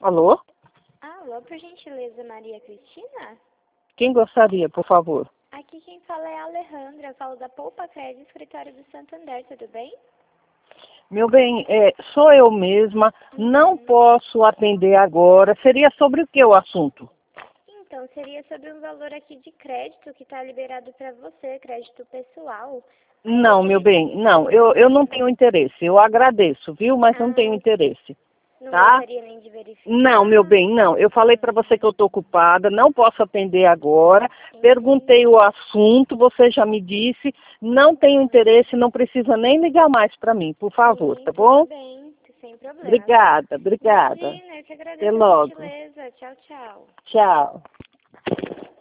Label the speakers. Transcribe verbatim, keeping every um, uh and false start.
Speaker 1: Alô?
Speaker 2: Alô, por gentileza, Maria Cristina?
Speaker 1: Quem gostaria, por favor?
Speaker 2: Aqui quem fala é a Alejandra, eu falo da Poupa Crédito, escritório do Santander, tudo bem?
Speaker 1: Meu bem, é, sou eu mesma,
Speaker 2: Uhum.
Speaker 1: não posso atender agora. Seria sobre o que o assunto?
Speaker 2: Então, seria sobre um valor aqui de crédito que está liberado para você, crédito pessoal. Aí eu
Speaker 1: Não, meu
Speaker 2: gostaria-
Speaker 1: bem, não, eu, eu não tenho interesse. Eu agradeço, viu? Mas não tenho
Speaker 2: Ah,
Speaker 1: interesse,
Speaker 2: não
Speaker 1: tá?
Speaker 2: gostaria nem de verificar?
Speaker 1: Não, meu bem, não. Eu falei para você que eu estou ocupada, não posso atender agora.
Speaker 2: Entendi.
Speaker 1: Perguntei o assunto, você já me disse. Não tenho interesse, não precisa nem ligar mais para mim, por favor,
Speaker 2: Sim,
Speaker 1: tá
Speaker 2: tudo
Speaker 1: bom?
Speaker 2: bem, sem problema.
Speaker 1: Obrigada, obrigada.
Speaker 2: Imagina, eu que
Speaker 1: Até
Speaker 2: agradeço a
Speaker 1: logo.
Speaker 2: gentileza. Tchau, tchau.
Speaker 1: Tchau.